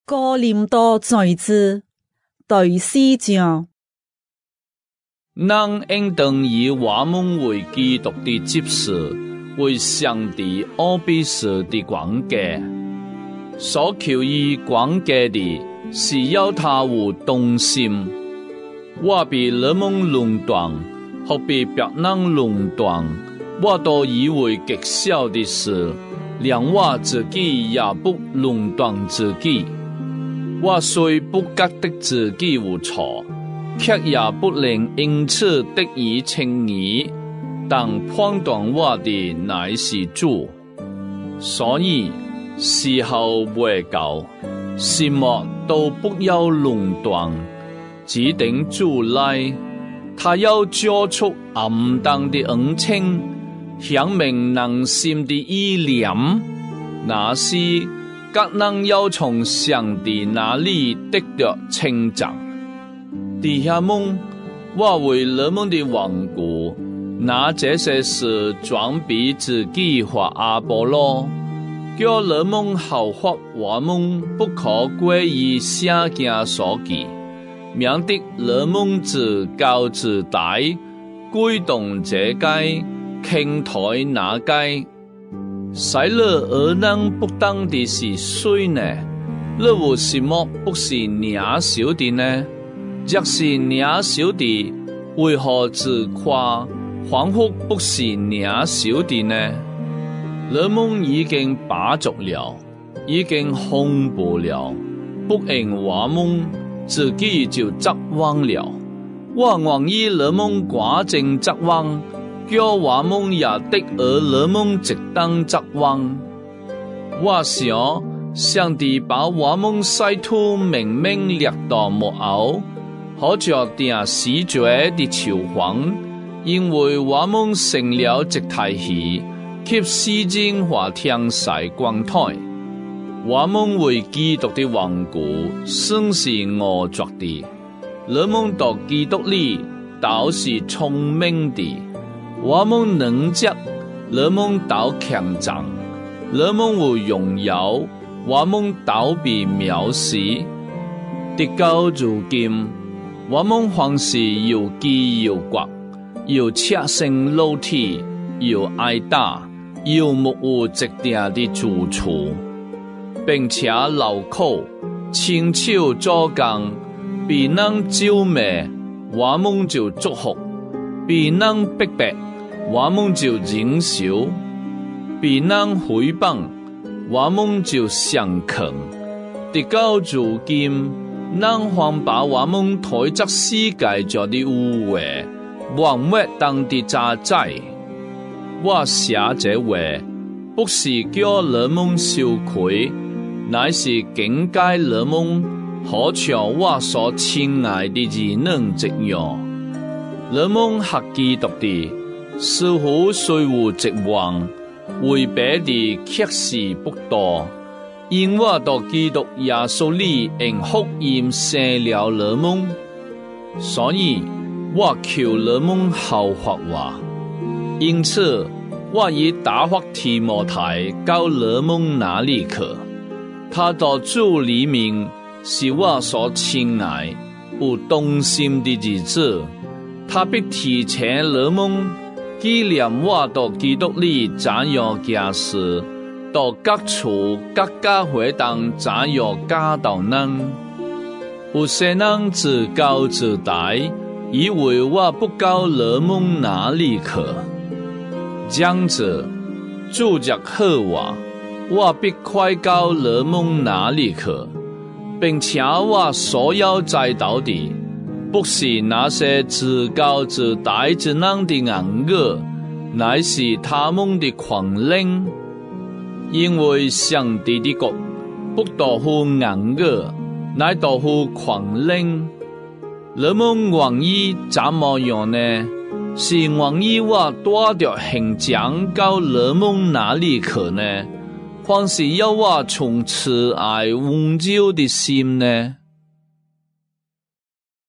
哥林多前书第4章。 咱应当以我们为基督的执事，为上帝奥秘事的管家。所求于管家的，是要他有忠心。我被人们论断，或被别人论断，我都以为极小的事，连我自己也不论断自己。我虽不觉得自己有错，却也不能因此得以称义，但判断我的乃是主。所以时候未到，什么都不要论断，只等主来，他要交出暗淡的恩情，显明人心的意念，那是各人要从上帝那里得到称赞。弟兄们，我为人们的缘故，拿这些事装备自己和阿波罗，叫人们效法我们不可归于圣经所记，免得人们自高自大，归动这界，倾台那界。使了而能不当的是谁呢？那有什么不是渺小的呢？若是渺小的，为何自夸，仿佛不是渺小的呢？人们已经把足了，已经恐怖了，不因我们自己就责忘了。我愿意人们寡正责忘，叫我们也得而人们值当责忘。我想，上帝把我们使徒明明列到幕后，好像定死罪的囚犯，因为我们成了一台戏，给世人和天使光台。我们为基督的缘故，算是愚拙的；人们到基督里都是聪明的。我们能者，人们都强壮；人们有荣耀，我们都被藐视。直到如今，我们凡是又饥又渴，又赤身露体，又挨打，又目无直定的住处，并且劳苦，亲手做工，被人咒骂，我们就祝福；被人逼迫，我们就忍受；被人诽谤，我们就相肯。直到如今，人还把我们推作世界上的污秽，万物当的渣滓。我写这话，不是叫人们羞愧，乃是警戒人们，好像我所亲爱的儿女一样。人们学基督的，似乎虽有疾望，违背的却是不多。因我到基督耶稣里用福音生了人们，所以我求人们效法我。因此，我已打发提摩太到人们那里去。他到主里面是我所亲爱、有忠心的儿子。他必提前人们纪念我到基督里怎样行事，到各处各家会当怎样教导人。有些人自高自大，以为我不到人们那里去。这样子，主若好我必快到人们那里去，并且我所要栽倒的，不是那些自高自大之人的言语，乃是他们的狂冷。因为上帝的国不多乎言语，乃多乎狂冷。人们愿意怎么样呢？是愿意我带着形象到人们那里去呢？还是要我从慈爱温柔的心呢？